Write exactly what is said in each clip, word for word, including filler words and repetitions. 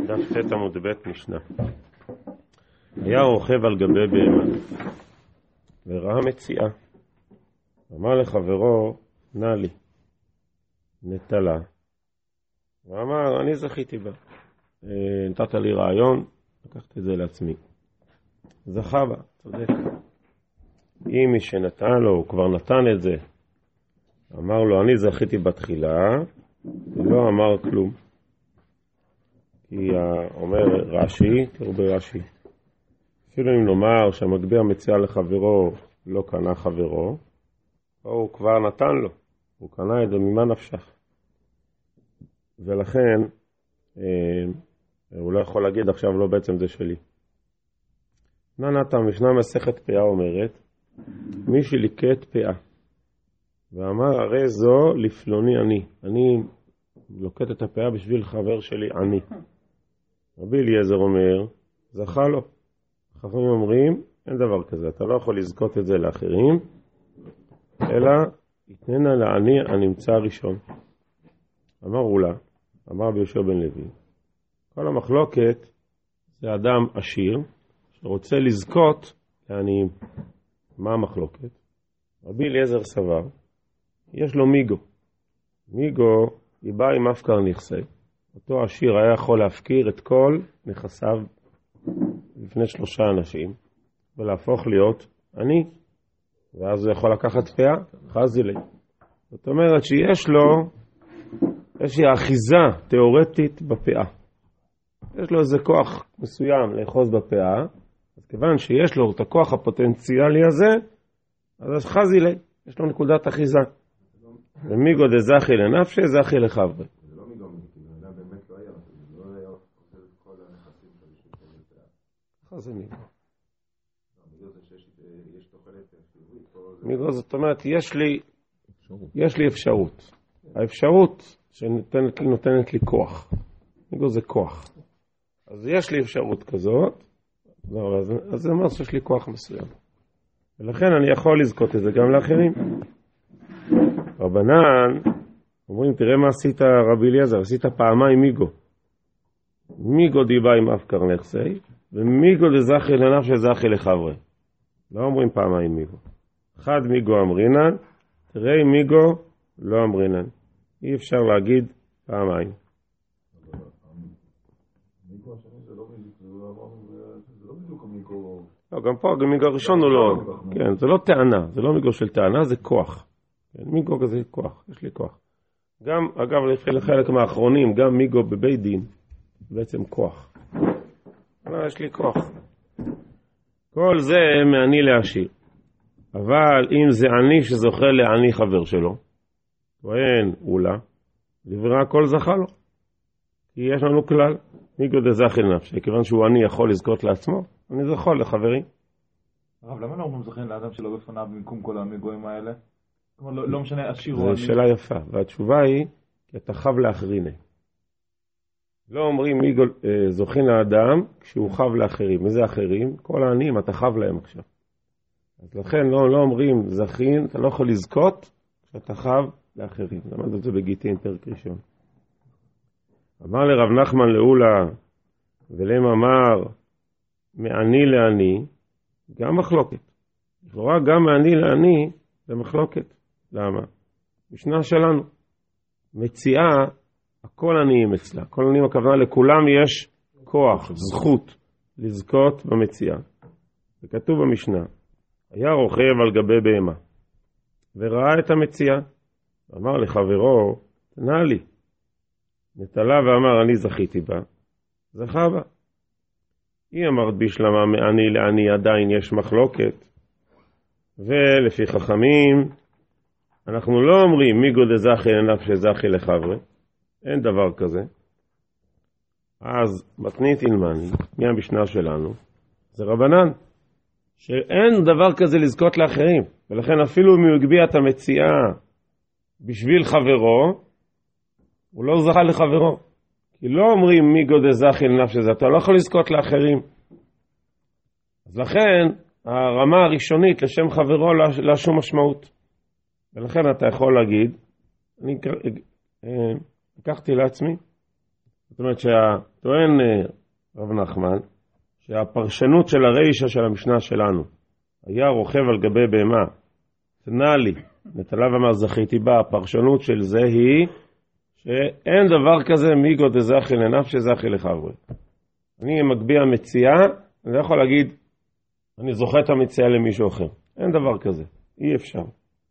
דף ט' עמוד ב' משנה. היה רוכב על גבי בהמה וראה מציאה, אמר לחברו נא לי, נטלה, ואמר אני זכיתי בה, נתת לי רעיון, לקחתי את זה לעצמי, זכה בה, צודק. אם מי שנתן לו, הוא כבר נתן את זה, אמר לו אני זכיתי בתחילה, ולא אמר כלום. כי אומר רש"י, תראו ברש"י, אפילו אם נאמר שהמגביר מציע לחברו לא קנה חברו, או הוא כבר נתן לו, הוא קנה את זה ממה נפשך. ולכן אה, הוא לא יכול להגיד עכשיו לא בעצם זה שלי. נענת המשנה מסכת פאה אומרת, מי שליקט פאה ואמר הרי זו לפלוני אני, אני לוקט את הפאה בשביל חבר שלי אני. רבי אליעזר אומר, זכה לו. חכמים אומרים, אין דבר כזה, אתה לא יכול לזכות את זה לאחרים, אלא יתננה לעני הנמצא הראשון. אמר אולה, אמר ביהושע בן לוי, כל המחלוקת זה אדם עשיר שרוצה לזכות לעניים. מה המחלוקת? רבי אליעזר סבר, יש לו מיגו. מיגו היא באה עם אפקר נכסי. אותו עשיר היה יכול להפקיר את כל נכסיו לפני שלושה אנשים ולהפוך להיות עני, ואז הוא יכול לקחת פאה, חזי לי. זאת אומרת שיש לו איזושהי אחיזה תיאורטית בפאה. יש לו איזה כוח מסוים לאחוז בפאה, אז כיוון שיש לו את הכוח הפוטנציאלי הזה, אז חזי לי, יש לו נקודת אחיזה. ומיגו דזכי לנפשי, זכי לחברי. זה לא מיגו, זה באמת לא היה, זה לא היה עושה את כל הנכסים של פאה. איך זה מיגו? מיגו זה שיש תוחלת אפשרות. מיגו זאת אומרת, יש לי יש לי אפשרות. האפשרות שנותנת לי כוח. מיגו זה כוח. אז יש לי אפשרות כזאת, אז זה אומר שיש לי כוח מסוים. ולכן אני יכול לזכות את זה גם לאחרים. רבנן אומרים, תראה מה עשית רבי אליעזר, עשית פעמיים מיגו. מיגו דיבה עם אפקר נכסי, ומיגו דזכי לנפשי זכי לחברי. לא אומרים פעמיים מיגו. אחד מיגו אמרינן, תראה מיגו לא אמרינן. אי אפשר להגיד פעמיים. מיגו השני זה לא בדיוק מיגו... לא, גם פה, גם מיגו הראשון הוא לא... כן, זה לא טענה, זה לא מיגו של טענה, זה כוח. מיגו כזה כוח, יש לי כוח. גם, אגב, לחלק מהאחרונים, גם מיגו בבית דין, בעצם כוח. לא, יש לי כוח. כל זה מעני לעשיר. אבל אם זה עני שזוכה לעני חבר שלו, ואין אולה, דברה הכל זכה לו. כי יש לנו כלל, מיגו דזכי לנפשי, כיוון שהוא עני יכול לזכות לעצמו, אני זכול לחברים. הרב, למה לא אומרים זכין לאדם שלא בפניו במקום כל המיגויים האלה? כלומר, לא, לא משנה עשיר או עני. זו שאלה יפה, והתשובה היא, כי אתה חב לאחריני. לא אומרים מיגו זוכין לאדם כשהוא חב לאחרים. איזה אחרים? כל העניים, אתה חב להם עכשיו. אז לכן לא, לא אומרים זכין, אתה לא יכול לזכות כשאתה חב לאחרים. למד את זה בגיטין פרק ראשון. אמר לרב נחמן לאולה, ולם אמר, מעני לעני, גם מחלוקת. לכאורה גם מעני לעני זה מחלוקת. למה? משנה שלנו. מציאה, הכל עניים אצלה. כל עניים הכוונה לכולם יש כוח, זכות, לזכות במציאה. וכתוב במשנה, היה רוכב על גבי בהמה, וראה את המציאה. אמר לחברו, תנה לי. נטלה ואמר, אני זכיתי בה. זכה בה. היא אמרת בשלמה מעני לעני עדיין יש מחלוקת. ולפי חכמים, אנחנו לא אומרים מיגו דזכי לנפשי זכי לחברי. אין דבר כזה. אז מתנית אילמני, מי המשנה שלנו? זה רבנן. שאין דבר כזה לזכות לאחרים. ולכן אפילו אם הוא הגביע את המציאה בשביל חברו, הוא לא זכה לחברו. כי לא אומרים מיגו דזכי לנפשי זכי, אתה לא יכול לזכות לאחרים. אז לכן הרמה הראשונית לשם חברו לא שום משמעות. ולכן אתה יכול להגיד, אני לקחתי לעצמי, זאת אומרת שהטוען רב נחמן, שהפרשנות של הרישה של המשנה שלנו, היה רוכב על גבי בהמה, תנה לי, נטלה ואמר זכיתי בה, הפרשנות של זה היא, שאין דבר כזה מיגו דזכי לנפשי זכי לחברי. אני מגביע מציאה, אני לא יכול להגיד, אני זוכה את המציאה למישהו אחר. אין דבר כזה, אי אפשר.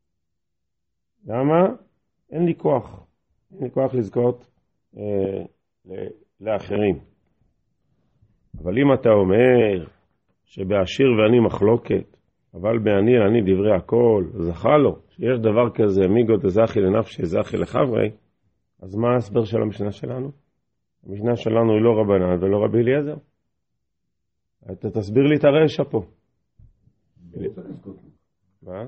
למה? אין לי כוח. אין לי כוח לזכות אה, לאחרים. אבל אם אתה אומר שבעשיר ואני מחלוקת, אבל בעני אני דברי הכל, זכה לו, שיש דבר כזה, מיגו דזכי לנפשי זכי לחברי, אז מה ההסבר של המשנה שלנו? המשנה שלנו היא לא רבנן ולא רבי אליעזר. אתה תסביר לי את הרשע פה. מה?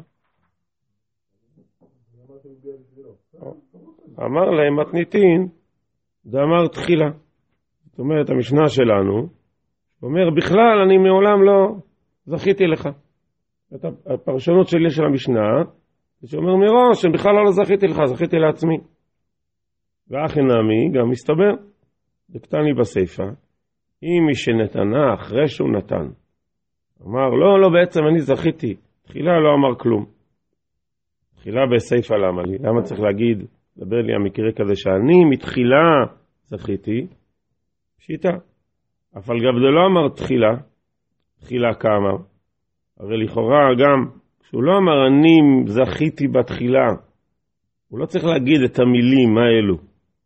אמר להם מתניתין, דאמר תחילה. זאת אומרת, המשנה שלנו, אומר, בכלל אני מעולם לא זכיתי לך. את הפרשנות שלי של המשנה, שאומר מראש, שבכלל לא זכיתי לך, זכיתי לעצמי. ואחי נעמי גם מסתבר, דקטני בסייפה, אם מי שנתנה אחרי שהוא נתן. אמר, לא, לא, בעצם אני זכיתי. תחילה לא אמר כלום. תחילה בסייפה למה לי? למה צריך להגיד, דבר לי המקרה כזה שאני מתחילה זכיתי? פשיטה. אף על גב זה לא אמר תחילה, תחילה כאמר. הרי לכאורה גם, כשהוא לא אמר אני זכיתי בתחילה, הוא לא צריך להגיד את המילים האלו.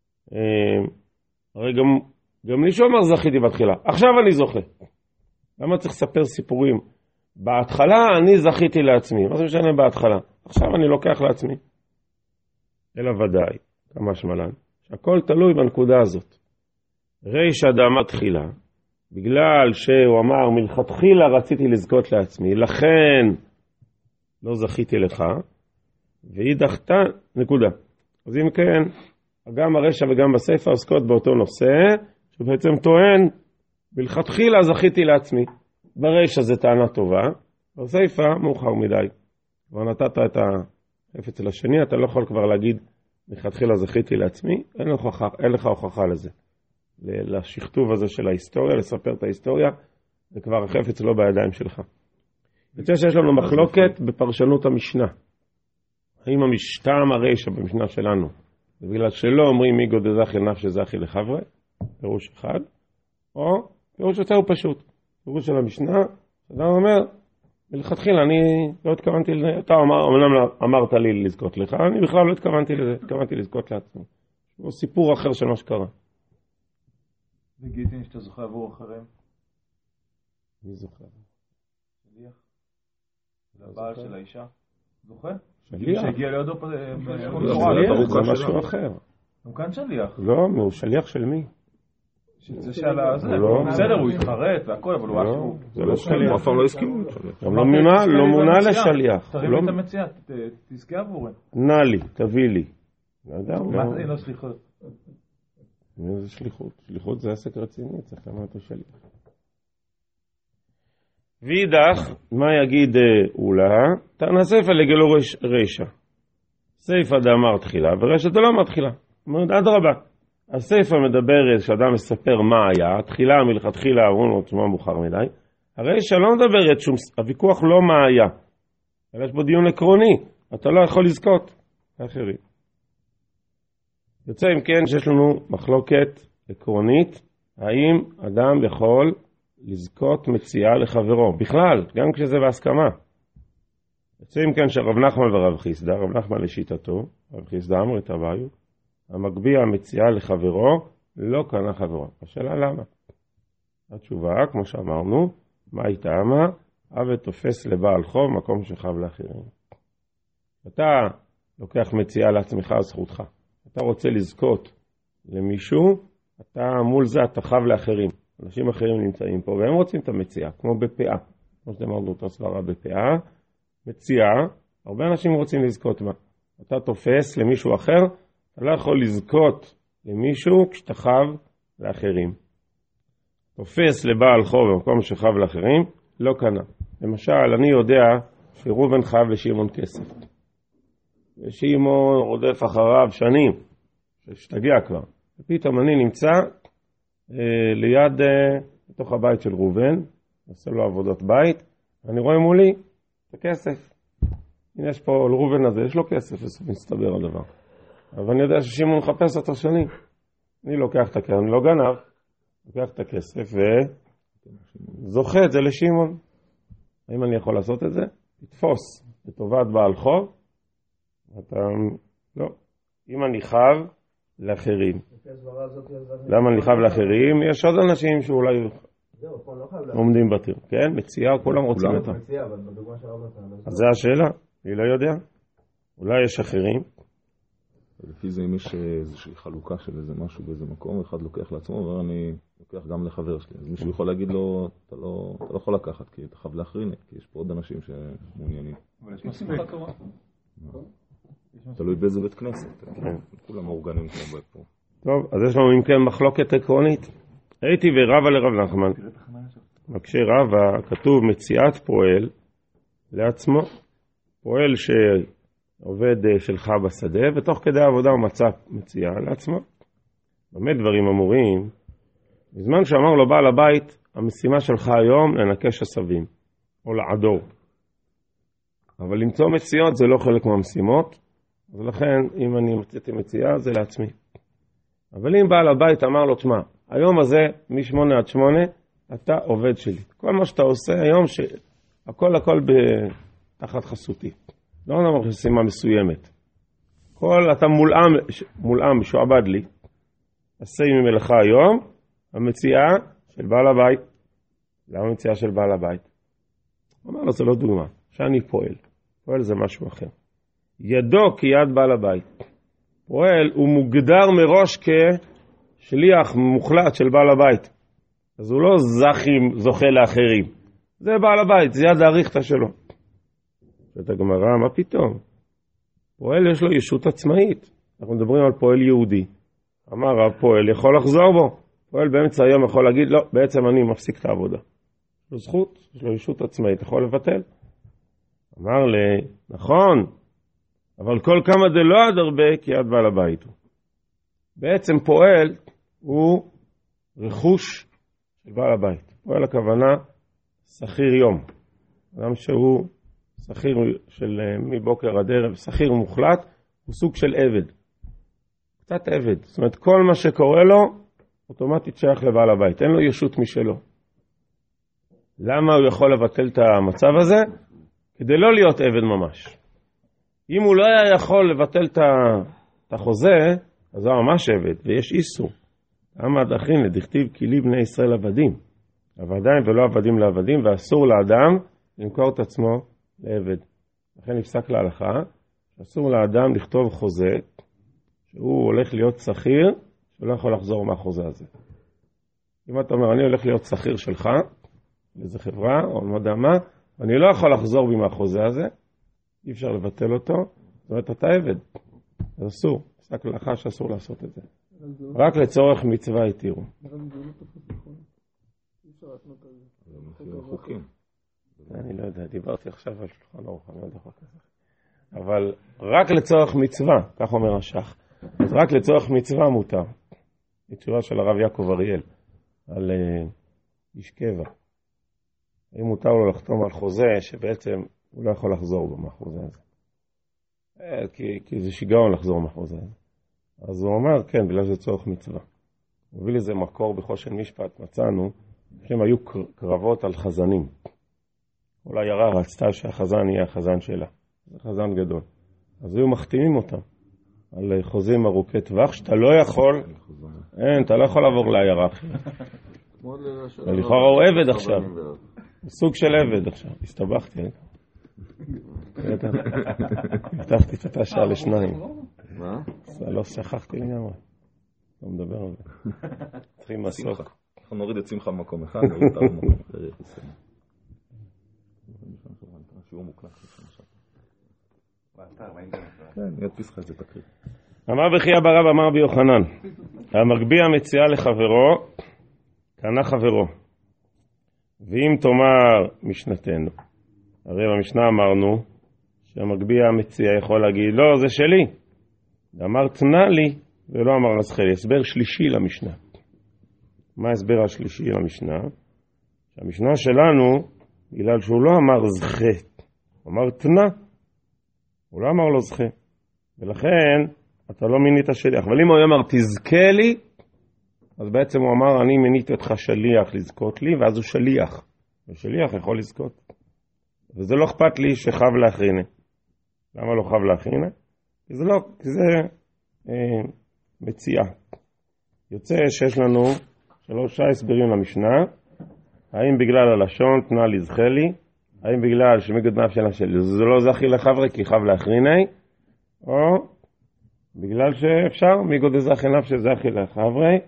הרי גם, גם לי שהוא אמר זכיתי בתחילה, עכשיו אני זוכה. למה צריך לספר סיפורים? בהתחלה אני זכיתי לעצמי, מה זה משנה בהתחלה? עכשיו אני לוקח לעצמי. אלא ודאי, כמה שמלן, שהכל תלוי בנקודה הזאת. רישא דאמר תחילה, בגלל שהוא אמר מלכתחילה רציתי לזכות לעצמי, לכן לא זכיתי לך, והיא דחתה, נקודה. אז אם כן, גם הרשע וגם בספר עוסקות באותו נושא, שבעצם טוען, מלכתחילה זכיתי לעצמי. ברשע זה טענה טובה, בספר מאוחר מדי. כבר נתת את החפץ לשני, אתה לא יכול כבר להגיד, מלכתחילה זכיתי לעצמי, אין לך הוכחה, אין לך הוכחה לזה. לשכתוב הזה של ההיסטוריה, לספר את ההיסטוריה, זה כבר החפץ לא בידיים שלך. יוצא שיש לנו מחלוקת בפרשנות המשנה. האם המשטעם הרשע במשנה שלנו, זה בגלל שלא אומרים מי גודל זכי לנפשי זכי לחברי, פירוש אחד, או פירוש יותר פשוט. פירוש של המשנה, אדם אומר, מלכתחילה אני לא התכוונתי לזה, אתה אמר, אמנם אמרת לי לזכות לך, אני בכלל לא התכוונתי לזה, התכוונתי לזכות לעצמי. זה סיפור אחר של מה שקרה. וגיטין שאתה זוכה עבור אחרים? מי זוכה? שליח? של הבעל של האישה? זוכה? שליח? שהגיע לידו פה... זה משהו אחר. הוא כאן שליח. לא, הוא שליח של מי? זה שעלה, בסדר, הוא התחרט והכל, אבל הוא משהו... זה לא שליח. אף פעם לא הסכימו. גם לא מונה לשליח. תרים לי את המציאה, תזכה עבורי. נע לי, תביא לי. לא יודע, מה זה לא שליחות? זה שליחות. שליחות זה עסק רציני, צריך למה אתה שליח. וידח, מה יגיד אולה? תענה סייפה לגלו רשע. סייפה דאמר תחילה, ורשע דלא אמר תחילה. אומרת, עד רבה. הסייפה מדברת, כשאדם מספר מה היה, תחילה מלכתחילה, אמרו לו, תשמע מאוחר מדי. הרשע לא מדברת שום, הוויכוח לא מה היה. אלא יש בו דיון עקרוני, אתה לא יכול לזכות. אחרי. יוצא אם כן שיש לנו מחלוקת עקרונית, האם אדם יכול לזכות מציאה לחברו, בכלל, גם כשזה בהסכמה. יוצא אם כן שרב נחמן ורב חיסדא, רב נחמן לשיטתו, רב חיסדא אמר את הביו, המגביע מציאה לחברו, לא קנה חברו. השאלה למה? התשובה, כמו שאמרנו, מה הייתה אמה? אבא תופס לבעל חוב, מקום שחב לאחרים. אתה לוקח מציאה לעצמך על זכותך. אתה רוצה לזכות למישהו, אתה מול זה אתה חב לאחרים. אנשים אחרים נמצאים פה, והם רוצים את המציאה, כמו בפאה. כמו שדמרנו אותו סברה בפאה, מציאה, הרבה אנשים רוצים לזכות בה. אתה תופס למישהו אחר, אתה לא יכול לזכות למישהו כשאתה חב לאחרים. תופס לבעל חוב במקום שחב לאחרים, לא קנה. למשל, אני יודע שרובן חב לשמעון כסף. ושמעון רודף אחריו שנים, שתגיע כבר. ופתאום אני נמצא אה, ליד, אה, בתוך הבית של ראובן, עושה לו עבודות בית, אני רואה מולי את הכסף. הנה יש פה, לראובן הזה, יש לו כסף, מסתבר הדבר. אבל אני יודע ששימון מחפש אותו שנים. אני לוקח את הכסף, אני לא גנב, לוקח את הכסף וזוכה את זה לשימון. האם אני יכול לעשות את זה? לתפוס לטובת בעל חוב, אתה, לא. אם אני חייב לאחרים. למה אני חייב לאחרים? יש עוד אנשים שאולי עומדים בתיר. כן? מציאה, כולם רוצים אותה. אז זה השאלה, אני לא יודע. אולי יש אחרים. לפי זה אם יש איזושהי חלוקה של איזה משהו באיזה מקום, אחד לוקח לעצמו, ואומר אני לוקח גם לחבר שלי. אז מישהו יכול להגיד לו, אתה לא, אתה לא יכול לקחת, כי אתה חייב להחרין, כי יש פה עוד אנשים שמעוניינים. אבל יש מספיק תורה. תלוי באיזה בית כנסת. כולם מאורגנים כמו פה. טוב, אז יש לנו אם כן מחלוקת עקרונית. הייתי ורבה לרב נחמן. מקשה רבה, כתוב מציאת פועל לעצמו. פועל שעובד שלך בשדה, ותוך כדי העבודה הוא מצא מציאה לעצמו. באמת דברים אמורים. בזמן שאמר לו בעל הבית, המשימה שלך היום לנקש עשבים, או לעדור. אבל למצוא מציאות זה לא חלק מהמשימות, אז לכן אם אני מצאתי מציאה זה לעצמי. אבל אם בעל הבית אמר לו, תשמע, היום הזה משמונה עד שמונה אתה עובד שלי. כל מה שאתה עושה היום, הכל הכל תחת חסותי. לא נאמר משימה מסוימת. כל אתה מולאם, מולאם משועבד לי. עשה ממלאכה היום, המציאה של בעל הבית. למה המציאה של בעל הבית? הוא אמר לו, זה לא דוגמה. שאני פועל. פועל זה משהו אחר. ידו כיד בעל הבית. פועל הוא מוגדר מראש כשליח מוחלט של בעל הבית. אז הוא לא זכים, זוכה לאחרים. זה בעל הבית, זה יד האריכתא שלו. את הגמרא, מה פתאום? פועל יש לו ישות עצמאית. אנחנו מדברים על פועל יהודי. אמר רב, פועל יכול לחזור בו. פועל באמצע היום יכול להגיד, לא, בעצם אני מפסיק את העבודה. יש לו זכות, יש לו ישות עצמאית, יכול לבטל. אמר לי, נכון, אבל כל כמה זה לא עד הרבה, כי יד בעל הבית הוא. בעצם פועל הוא רכוש של בעל הבית. פועל הכוונה שכיר יום. אדם שהוא שכיר של מבוקר עד ערב, שכיר מוחלט, הוא סוג של עבד. קצת עבד. זאת אומרת, כל מה שקורה לו, אוטומטית שייך לבעל הבית. אין לו ישות משלו. למה הוא יכול לבטל את המצב הזה? כדי לא להיות עבד ממש. אם הוא לא היה יכול לבטל את החוזה, אז הוא ממש עבד, ויש איסור. עמד אחרין לדכתיב כי לי בני ישראל עבדים. עבדים ולא עבדים לעבדים, ואסור לאדם למכור את עצמו לעבד. לכן נפסק להלכה, אסור לאדם לכתוב חוזה, שהוא הולך להיות שכיר, שהוא לא יכול לחזור מהחוזה הזה. אם אתה אומר, אני הולך להיות שכיר שלך, לאיזה חברה, או לא יודע מה, אני לא יכול לחזור בי מהחוזה הזה, אי אפשר לבטל אותו, זאת אומרת, אתה עבד. אז אסור, נפסק להלכה שאסור לעשות את זה. רק לצורך מצווה התירו. אני לא יודע, דיברתי עכשיו על שולחן ערוך, אני לא יודע כזה. אבל רק לצורך מצווה, כך אומר השח. אז רק לצורך מצווה מותר. היא תשובה של הרב יעקב אריאל, על איש קבע. אם מותר לו לחתום על חוזה, שבעצם הוא לא יכול לחזור בו מהחוזה הזה. כי, כי זה שיגעון לחזור מהחוזה הזה. אז הוא אומר, כן, בגלל זה צורך מצווה. הוא הביא לזה מקור בחושן משפט, מצאנו, שהם היו קרבות על חזנים. כל העיירה רצתה שהחזן יהיה החזן שלה. זה חזן גדול. אז היו מחתימים אותם על חוזים ארוכי טווח, שאתה לא יכול, אין, אתה לא יכול לעבור לעיירה אחרת. ולכאורה הוא עבד עכשיו. הוא סוג של עבד עכשיו. הסתבכתי. פתחתי את השעה לשניים. מה? לא שכחתי לגמרי. לא מדבר על זה. צריכים מסוק. אנחנו נוריד את שמחה במקום אחד, נוריד אותה במקום אחר. שיעור מוקלט. כן, נדפיס לך את זה תקריא. אמר בכי אבא רב אמר בי יוחנן, המגביה מציעה לחברו, קנה חברו. ואם תאמר משנתנו, הרי במשנה אמרנו שהמגביה המציע יכול להגיד, לא, זה שלי. אמר תנה לי, ולא אמר נסחלי, הסבר שלישי למשנה. מה ההסבר השלישי למשנה? שהמשנה שלנו, בגלל שהוא לא אמר זכה, הוא אמר תנה, הוא לא אמר לו זכה, ולכן אתה לא מינית שליח. אבל אם הוא אמר תזכה לי, אז בעצם הוא אמר אני מיניתי אותך שליח לזכות לי, ואז הוא שליח, ושליח יכול לזכות. וזה לא אכפת לי שחב לאחרינה. למה לא חב לאחרינה? כי זה לא, כי זה אה, מציאה. יוצא שיש לנו שלושה הסברים למשנה. האם בגלל הלשון תנה לזכה לי, האם בגלל שמיגוד נפש שלי זה לא זכי לחברי כי חב לאחריני, או בגלל שאפשר מיגוד זכי נפש זכי לחברי,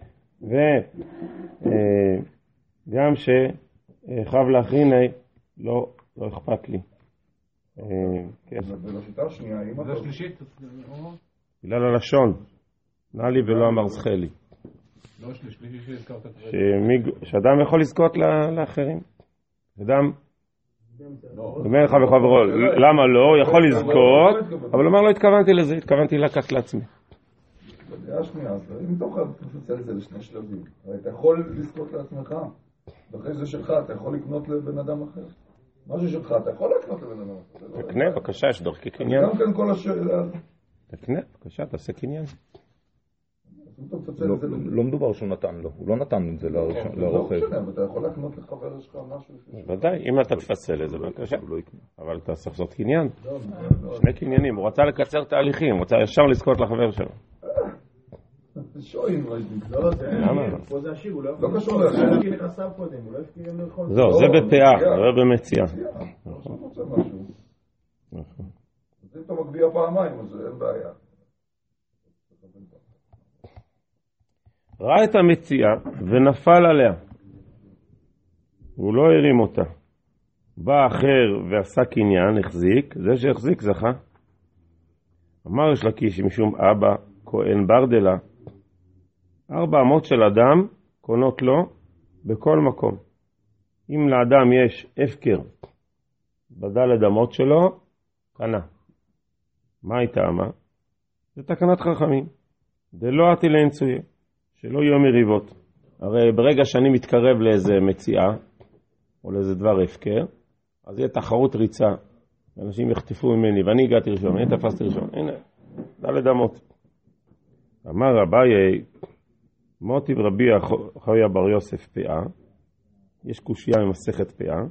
וגם שחב לאחריני לא, לא אכפת לי. ובשיטה השנייה, אם אתה... שלישית? בגלל הלשון, תנה לי ולא אמר זכה לי. לא שלישית שהזכרת את זה. שאדם יכול לזכות לאחרים. אדם אומר לך בחברו, למה לא? הוא יכול לזכות, אבל הוא אומר לא התכוונתי לזה, התכוונתי לקחת לעצמי. בדעה השנייה, אם תוכל תפצל את זה לשני שלבים, אתה יכול לזכות לעצמך, ואחרי זה שלך אתה יכול לקנות לבן אדם אחר. משהו שלך אתה יכול לקנות לבן אדם אחר. תקנה, בבקשה, יש דרכי קניין. גם כן כל השאלה. תקנה, בבקשה, תעשה קניין. לא מדובר שהוא נתן לו, הוא לא נתן את זה לרוכב. אתה יכול לקנות לחבר שלך משהו. ודאי, אם אתה תפצל את זה, בבקשה. אבל אתה צריך לעשות קניין. שני קניינים, הוא רצה לקצר תהליכים, הוא רצה ישר לזכות לחבר שלו. שוין, למה? פה זה עשיר, הוא לא לא קשור הוא לא הפקיד נכסיו קודם, הוא לא הפקיד לרחוב. זהו, זה בפאה, לא במציאה. עכשיו רוצה משהו. אז אם אתה מגביע פעמיים, אז אין בעיה. ראה את המציאה ונפל עליה. הוא לא הרים אותה. בא אחר ועשה קניין, החזיק, זה שהחזיק זכה. אמר יש לקיש משום אבא כהן ברדלה, ארבע אמות של אדם קונות לו בכל מקום. אם לאדם יש הפקר בדלת אמות שלו, קנה. מה הייתה אמה? זה תקנת חכמים. דלא עתי לאנצויה, שלא יהיו מריבות. הרי ברגע שאני מתקרב לאיזה מציאה, או לאיזה דבר הפקר, אז יהיה תחרות ריצה. אנשים יחטפו ממני, ואני הגעתי ראשון, אני תפסתי ראשון. הנה, דלת אמות. אמר אביי, מוטיב רבי חויה בר יוסף פאה, יש קושייה ממסכת פאה,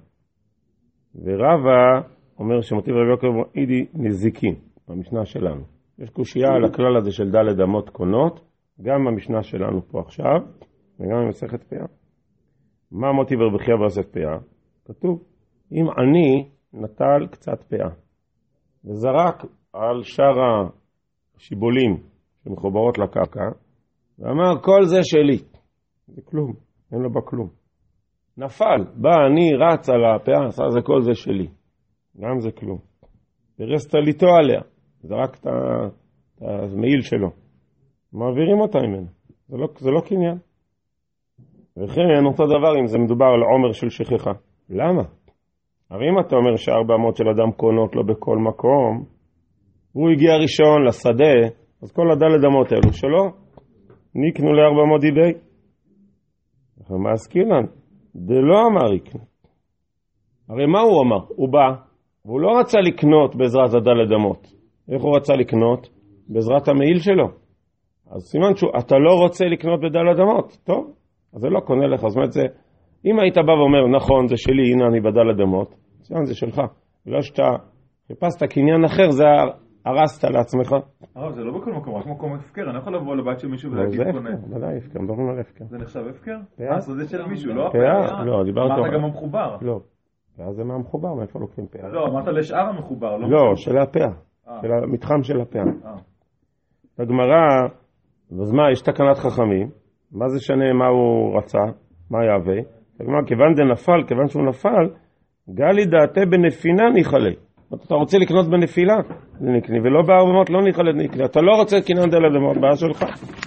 ורבא אומר שמוטיב רבי יוקר אידי נזיקין, במשנה שלנו. יש קושייה על הכלל הזה של דלת אמות קונות, גם במשנה שלנו פה עכשיו, וגם במסכת פאה. מה מוטיב רבי חויה בר יוסף פאה? כתוב, אם אני נטל קצת פאה, וזרק על שאר השיבולים, שמחוברות לקרקע, ואמר כל זה שלי, זה כלום, אין לו בה כלום. נפל, בא אני רץ על הפאה, עשה זה כל זה שלי, גם זה כלום. פרסת ליטו עליה, זרק את המעיל שלו, מעבירים אותה ממנו, זה לא, זה לא קניין. וכן אותו דבר אם זה מדובר על עומר של שכחה. למה? הרי אם אתה אומר שארבע אמות של אדם קונות לו בכל מקום, הוא הגיע ראשון לשדה, אז כל הדלת אמות האלו שלו, נקנו לארבע אמות דידי. מה הזכירן? דלא אמר יקנו. הרי מה הוא אמר? הוא בא, והוא לא רצה לקנות בעזרת הדלת אמות. איך הוא רצה לקנות? בעזרת המעיל שלו. אז סימן שאתה לא רוצה לקנות בדלת אמות. טוב, אז זה לא קונה לך. זאת אומרת, זה, אם היית בא ואומר, נכון, זה שלי, הנה אני בדלת אמות, סימן זה שלך. ולא שאתה חיפשת קניין אחר, זה הרסת לעצמך. אה, זה לא בכל מקום, רק מקום הפקר. אני יכול לבוא לבית של מישהו ולהגיד קונה. זה הפקר, ודאי הפקר, מדברים על הפקר. זה נחשב הפקר? פאה? אה, זה של מישהו, לא? פאה? לא, דיברת... אמרת גם המחובר. לא. פאה זה מהמחובר, מאיפה לוקחים פאה? לא, אמרת לשאר המחובר, לא? לא, של הפאה. של המתחם של הפאה. הגמרא, אז מה, יש תקנת חכמים, מה זה שנה, מה הוא רצה, מה יהווה? הגמרא, כיוון זה נפל, כיוון שהוא נפל, גלי דעתי בנפינה ניחלה. אתה רוצה לקנות בנפילה, זה נקני, ולא בארבמות לא ניחלה נקני. אתה לא רוצה קניין דלת אמות, בעיה שלך.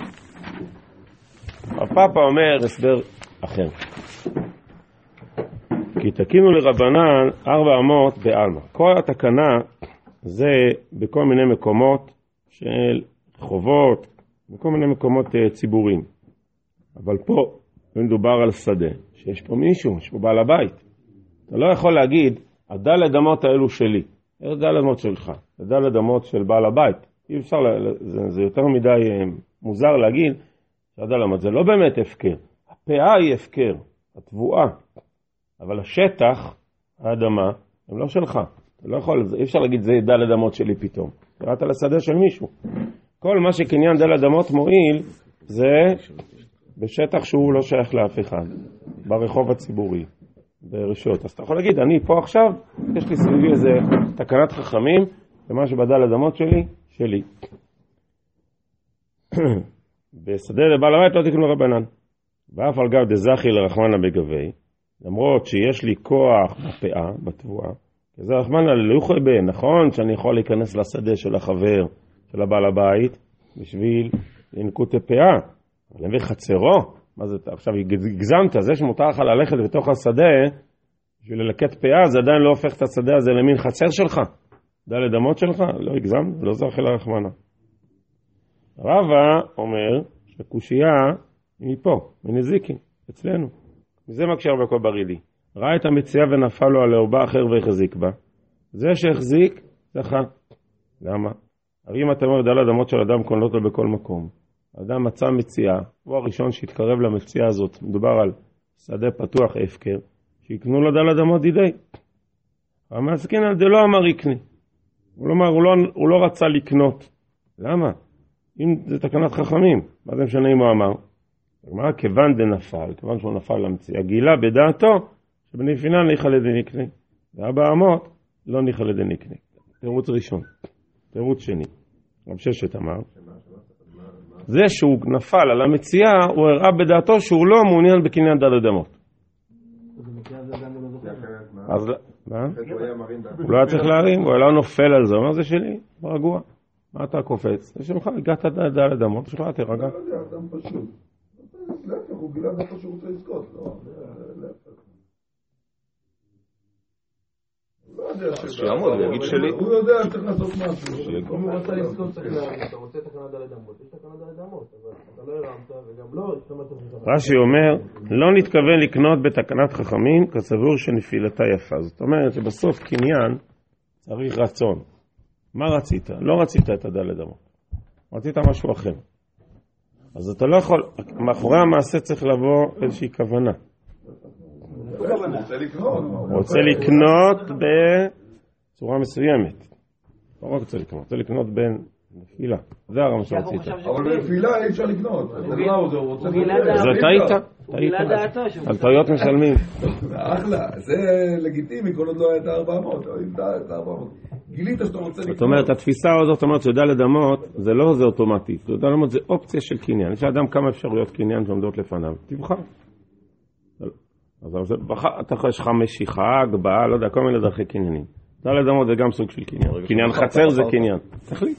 הפאפה אומר הסבר אחר. כי תקינו לרבנן ארבע אמות בעלמא. כל התקנה זה בכל מיני מקומות של חובות, בכל מיני מקומות ציבוריים. אבל פה מדובר על שדה, שיש פה מישהו, יש פה בעל הבית. אתה לא יכול להגיד, הדלת אמות האלו שלי. איך דלת אמות שלך? הדלת אמות של בעל הבית. אי אפשר, זה, זה יותר מדי מוזר להגיד, שהדלת אמות, זה לא באמת הפקר. הפאה היא הפקר, התבואה. אבל השטח, האדמה, הם לא שלך. אתה לא יכול, אי אפשר להגיד, זה דלת אמות שלי פתאום. קראת לשדה של מישהו. כל מה שקניין דלת אמות מועיל, זה בשטח שהוא לא שייך לאף אחד. ברחוב הציבורי. ברשויות. אז אתה יכול להגיד, אני פה עכשיו, יש לי סביבי איזה תקנת חכמים, ומה שבדל אדמות שלי, שלי. בשדה לבעל הבית לא תקנו רבנן. ואף על גב דזכי לרחמנה בגבי, למרות שיש לי כוח בפאה, בתבואה, זה רחמנה ללוחי בה, נכון שאני יכול להיכנס לשדה של החבר, של הבעל הבית, בשביל לנקוט פאה, אבל אני חצרו, מה זה, עכשיו הגזמת, זה שמותר לך ללכת בתוך השדה, בשביל ללקט פאה, זה עדיין לא הופך את השדה הזה למין חצר שלך. דלת אמות שלך, לא הגזם, לא זכי לרחמנה. רבא אומר שקושייה היא מפה, מנזיקין, אצלנו. מזה מקשר בכל ברידי. ראה את המציאה ונפל לו על אורבע אחר והחזיק בה. זה שהחזיק, זכה. למה? הרי אם אתה אומר דלת אמות של אדם קונות לו בכל מקום. האדם מצא מציאה, הוא הראשון שהתקרב למציאה הזאת, מדובר על שדה פתוח הפקר, שיקנו לו דלת אמות דידי. המסכין על דלא אמר יקני. הוא לא, הוא, לא, הוא לא רצה לקנות. למה? אם זה תקנת חכמים, מה זה משנה אם הוא אמר? מה? כיוון דנפל, כיוון שהוא נפל למציאה, גילה בדעתו שבנפינן ניחא לדניקני. ואבא אמות לא ניחא לדניקני. תירוץ ראשון. תירוץ שני. רב ששת אמר, זה שהוא נפל על המציאה, הוא הראה בדעתו שהוא לא מעוניין בקניין דלת אמות. אז מה? הוא לא היה צריך להרים, הוא לא נופל על זה, הוא אומר זה שלי, רגוע. מה אתה קופץ? זה שלך, הגעת דלת אמות, שלך תרגע. לא יודע, אדם פשוט. להפך, הוא גילה איפה שהוא רוצה לזכות, לא? להפך. שיעמוד, הוא יגיד שלי. הוא יודע שצריך לעשות משהו. אם הוא רוצה לזכות צריך להרים, אתה רוצה תקנה דלת אמות, יש תקנה דלת אמות, אבל אתה לא הרמת וגם לא, רש"י אומר, לא נתכוון לקנות בתקנת חכמים כסבור שנפילתה יפה. זאת אומרת שבסוף קניין צריך רצון. מה רצית? לא רצית את הדלת אמות. רצית משהו אחר. אז אתה לא יכול, מאחורי המעשה צריך לבוא איזושהי כוונה. רוצה לקנות בצורה מסוימת. לא רק רוצה לקנות, רוצה לקנות בנפילה. זה הרמה שרצית. אבל בנפילה אי אפשר לקנות. זה טעית. על טעויות משלמים. אחלה, זה לגיטימי, כל עוד לא הייתה ארבע מאות. גילית שאתה רוצה לקנות. זאת אומרת, התפיסה הזאת אומרת שדלת אמות זה לא זה אוטומטי. דלת אמות זה אופציה של קניין. יש לאדם כמה אפשרויות קניין שעומדות לפניו. תבחר. אז אתה יש לך משיכה, הגבהה, לא יודע, כל מיני דרכי קניינים. דלת אמות זה גם סוג של קניין. קניין חצר זה קניין. תחליט.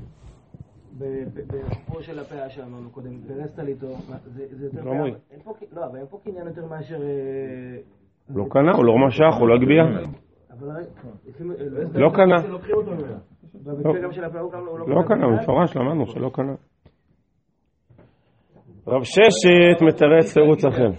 בסיפור של הפאה שאמרנו קודם, פרסת לי איתו, זה יותר פאה. לא, אבל אין פה קניין יותר מאשר... לא קנה, הוא לא משך, הוא לא הגביע. לא קנה. לא קנה, מפורש למדנו שלא קנה. רב ששת מתרץ תירוץ אחר.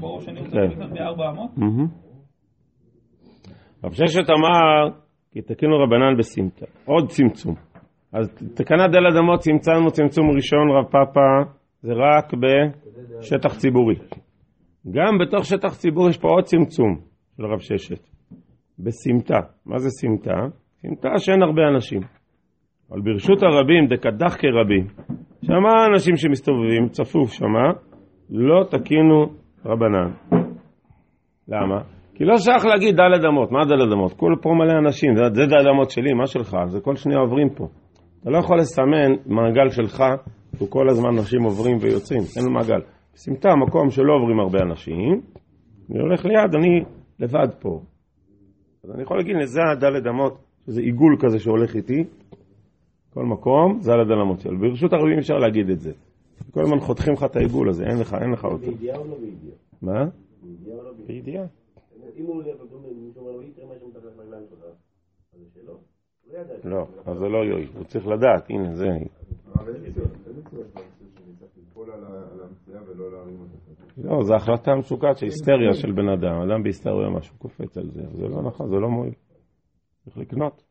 רב ששת אמר, כי תקינו רבנן בסמטה. עוד צמצום. אז תקנת דלת אמות צמצמנו צמצום ראשון רב פאפה, זה רק בשטח ציבורי. גם בתוך שטח ציבורי יש פה עוד צמצום של רב ששת. בסמטה. מה זה סמטה? סמטה שאין הרבה אנשים. אבל ברשות הרבים, דקדח כרבים, שמה אנשים שמסתובבים, צפוף שמה, לא תקינו רבנן. למה? כי לא שייך להגיד דלת אמות. מה דלת אמות? כל פה מלא אנשים, זה, זה דלת אמות שלי, מה שלך? זה כל שנייה עוברים פה. אתה לא יכול לסמן מעגל שלך, שהוא כל הזמן אנשים עוברים ויוצאים, אין מעגל. בסמטה, מקום שלא עוברים הרבה אנשים, אני הולך ליד, אני לבד פה. אז אני יכול להגיד, זה הדלת אמות, שזה עיגול כזה שהולך איתי, כל מקום, זה הדלת אמות שלו. ברשות הרבים אפשר להגיד את זה. כל הזמן חותכים לך את העיגול הזה, אין לך, אין לך אותו. בידיעה או לא בידיעה? מה? בידיעה או לא בידיעה? בידיעה. אם הוא אומר לו, יקרה מה שמתחת לרגליים שלך, אז זה שלו? לא, אז זה לא יועיל, הוא צריך לדעת, הנה זה. אבל איזה ציון, איזה ציון, שאני צריך ליפול על המציאה ולא להרים אותה. לא, זו החלטה משוקעת של היסטריה של בן אדם. אדם בהיסטריה משהו קופץ על זה. זה לא נכון, זה לא מועיל. צריך לקנות.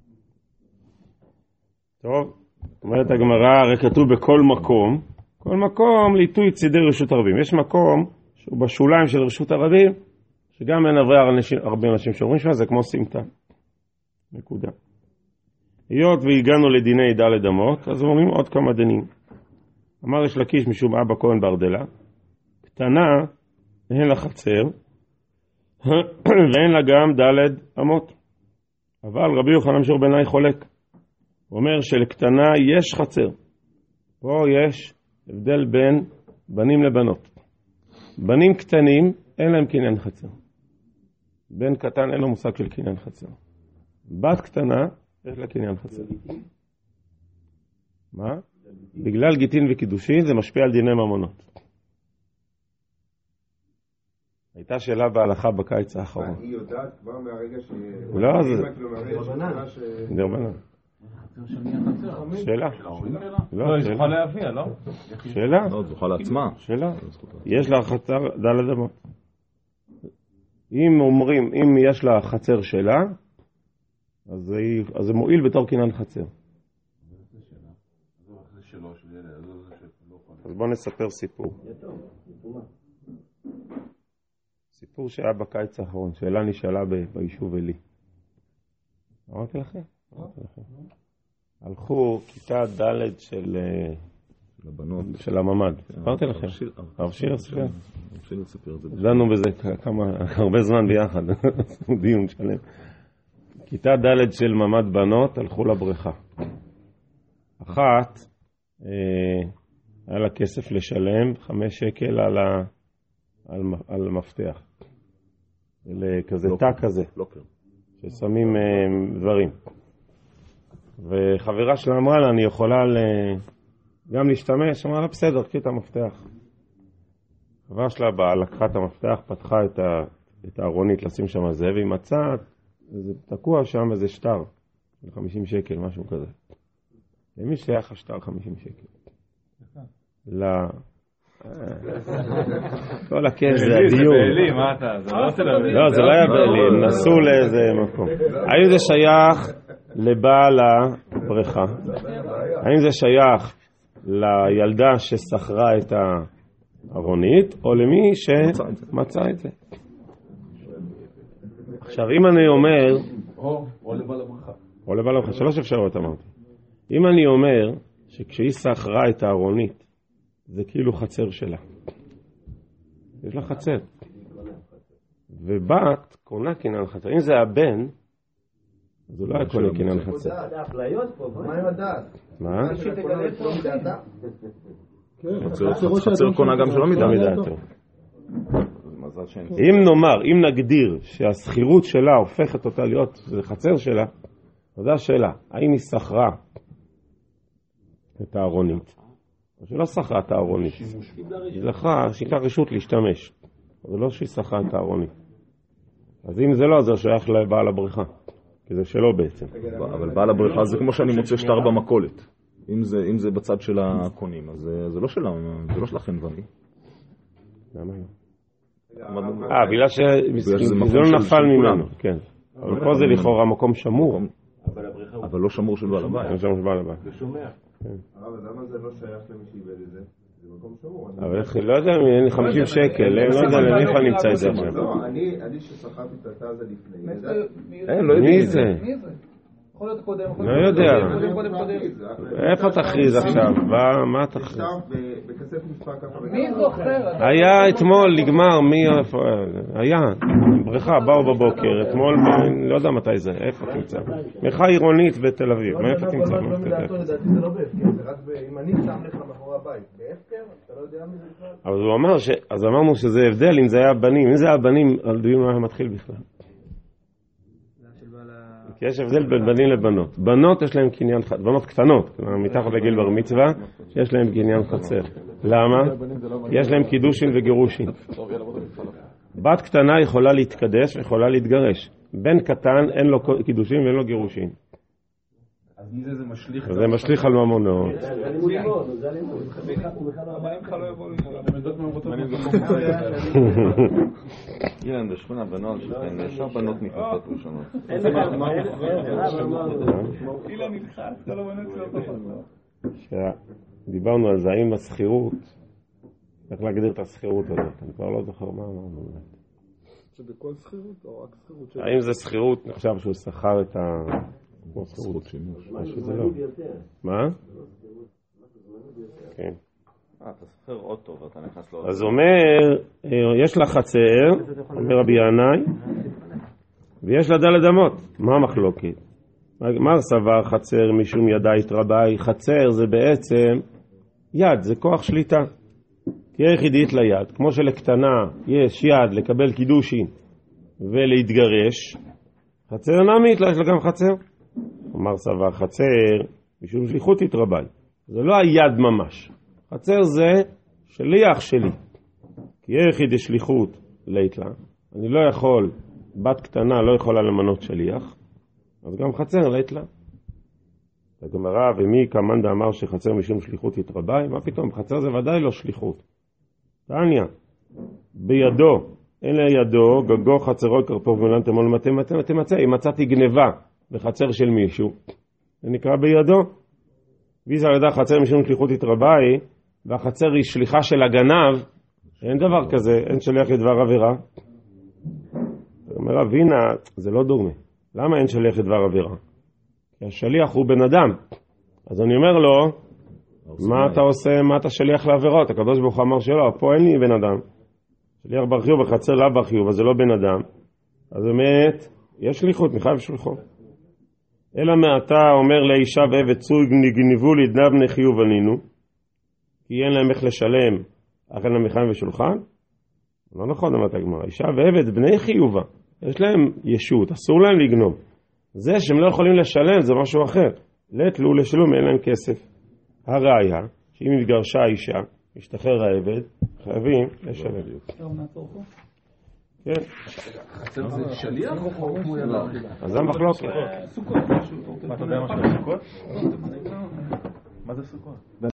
טוב, אומרת הגמרא, הרי כתוב בכל מקום, כל מקום לעיתוי צידי רשות הרבים. יש מקום שהוא בשוליים של רשות הרבים, שגם אין הרבה אנשים שאומרים שמה, זה כמו סמטה. נקודה. היות והגענו לדיני ד' אמות, אז אומרים עוד כמה דינים. אמר יש לקיש משום אבא כהן ברדלה, קטנה, אין לה חצר, ואין לה גם ד' אמות. אבל רבי יוחנן שר בני חולק. הוא אומר שלקטנה יש חצר. פה יש הבדל בין בנים לבנות. בנים קטנים אין להם קניין חצר. בן קטן אין לו מושג של קניין חצר. בת קטנה יש לה קניין חצר. מה? בגלל גיטין וקידושין זה משפיע על דיני ממונות. הייתה שאלה בהלכה בקיץ האחרון. היא יודעת כבר מהרגע ש... לא, זה... דרבנן. שאלה. לא, היא זוכה להביאה, לא? שאלה. לא, זוכה לעצמה. שאלה. יש לה חצר ד' אמות. אם אומרים, אם יש לה חצר שלה, אז זה מועיל בתור קניין חצר. אז בואו נספר סיפור. סיפור שהיה בקיץ האחרון, שאלה נשאלה ביישוב אלי. אמרתי לכם? אמרתי לכם. הלכו כיתה ד' של הבנות, של הממד. אמרתי לכם. הרב שיר ספר. דנו בזה כמה, הרבה זמן ביחד. דיון שלם. כיתה ד' של ממד בנות הלכו לבריכה. אחת, היה לה כסף לשלם חמש שקל על, ה, על, על מפתח. כזה תא כזה. לוקר. ששמים דברים. וחברה שלה אמרה לה, אני יכולה ל... גם להשתמש, אמרה לה, בסדר, קחי את המפתח. חברה שלה באה, לקחה את המפתח, פתחה את, ה... את הארונית לשים שם זה, והיא מצאה, זה תקוע שם איזה שטר, חמישים שקל, משהו כזה. למי שייך השטר חמישים שקל? לא. כל הכס זה הדיון. זה בעלי, מה אתה? זה לא תל אביב. לא, זה לא היה בעלי, הם נסעו לאיזה מקום. האם זה שייך לבעל הבריכה? האם זה שייך לילדה ששכרה את הארונית, או למי שמצא את זה? עכשיו, אם אני אומר... או לבעל הבריכה. או לבעל הבריכה, שלוש אפשרויות אמרתי. אם אני אומר שכשהיא שכרה את הארונית, זה כאילו חצר שלה. יש לה חצר. ובת קונה קניין חצר. אם זה הבן, אז הוא לא היה קונה קניין חצר. זה אפליות פה, מה עם הדעת? מה? חצר קונה גם שלא מידה מדעתו. אם נאמר, אם נגדיר שהסחירות שלה הופכת אותה להיות, זה חצר שלה, זו השאלה, האם היא שכרה את הארונית? או שלא שכרה את הארונית. היא זכרה, שיקה רשות להשתמש. זה לא שהיא שכרה את הארונית. אז אם זה לא, זה שייך לבעל הבריכה. כי זה שלו בעצם. אבל בעל הבריכה זה כמו שאני מוצא שטר במכולת. אם זה, אם זה בצד של הקונים, אז זה לא שלנו, זה לא שלכם ואני. למה לא? אה, בגלל שזה לא נפל ממנו. כן. אבל פה זה לכאורה מקום שמור. אבל לא שמור של בעל הבית. לא שמור של בעל הבית. זה שומע. הרב, אז למה זה לא שייך למי שאיבד את זה? זה מקום שמור. אבל איך, לא יודע, אין לי חמישים שקל, לא יודע, איפה אני נמצא את זה עכשיו? לא, אני ששכרתי את התא הזה לפני. אין, לא יודעים. מי זה? יכול להיות קודם. לא יודע. איפה תכריז עכשיו? מה תכריז? בכסף מספר ככה. מי זוכר? היה אתמול, נגמר, מי, היה, בריכה, באו בבוקר, אתמול, לא יודע מתי זה, איפה תמצא? בריכה עירונית בתל אביב, מה איפה תמצא? לדעתי זה לא בהפקר, זה רק אם אני שם לך מאחורי הבית, בהפקר, אתה לא יודע מי זה בכלל? אבל הוא אמר, אז אמרנו שזה הבדל אם זה היה בנים, אם זה היה בנים, על דיון מה היה מתחיל בכלל. כי יש הבדל בין בנים לבנות. בנות יש להם קניין חצר, בנות קטנות, מתחת לגיל בר מצווה, שיש להם קניין חצר. למה? יש להם קידושין וגירושין. בת קטנה יכולה להתקדש ויכולה להתגרש. בן קטן אין לו קידושין ואין לו גירושין. אז מזה זה משליך... זה משליך על ממונו. זה לימוד לימוד, זה לימוד. הבעיה בכלל לא יבואו לימוד. המדות מעורבותות. אילן, בשכונה בנוער שלכם, ישר בנות נכנסות ראשונות. אין לך, אילן נלחץ, כל הבנות שלו. דיברנו על זה, האם הסחירות, איך להגדיר את הסחירות הזאת? אני כבר לא זוכר מה אמרנו. שבכל סחירות או רק סחירות? האם זה סחירות, נחשב שהוא שכר את ה... כמו סחירות שימוש. משהו זה לא. מה? כן. אה, אתה סוחר אוטו ואתה נכנס לאוטו. אז אומר, יש לה חצר, אומר רבי ינאי, ויש לה דלת אמות. מה המחלוקת? מה סבר חצר משום ידית רבי? חצר זה בעצם יד, זה כוח שליטה. תהיה יחידית ליד, כמו שלקטנה יש יד לקבל קידושין ולהתגרש, חצר נמית, יש לה גם חצר. אמר סבר חצר משום שליחות התרבי, זה לא היד ממש, חצר זה שליח שלי, כי יחיד יש שליחות לית לה, אני לא יכול, בת קטנה לא יכולה למנות שליח, אז גם חצר לית לה. הגמרא, ומי כמאן דאמר שחצר משום שליחות התרבי? מה פתאום, חצר זה ודאי לא שליחות. תניא, בידו, אין לידו, גגו חצרו קרפור גולן תמול מתי מתי מתי מצא, אם מצאתי גניבה בחצר של מישהו, זה נקרא בידו. ויזה ידע חצר משום שליחות התרבי, והחצר היא שליחה של הגנב, אין דבר כזה, אין שליח לדבר עבירה. אומר אבינה, זה לא דומה. למה אין שליח לדבר עבירה? כי השליח הוא בן אדם. אז אני אומר לו, מה אתה עושה, מה אתה שליח לעבירות? הקדוש ברוך הוא אמר שלא, פה אין לי בן אדם. שליח בר חיוב וחצר לא בר חיוב, אז זה לא בן אדם. אז באמת, יש שליחות, מחייב שליחות. אלא מעתה אומר לאישה ועבד צוי גניבו לי דנה בני חיוב ענינו, כי אין להם איך לשלם אחרי למחיים ושולחן. לא נכון, אמרת הגמרא, אישה ועבד בני חיובה, יש להם ישות, אסור להם לגנוב. זה שהם לא יכולים לשלם זה משהו אחר. לית לו לשלום, אין להם כסף. הראיה, שאם התגרשה האישה, משתחרר העבד, חייבים לשלם. כן. חצר זה שליח או כמו ידע? אז זה המחלוקת. סוכות. מה אתה יודע מה של סוכות? מה זה סוכות?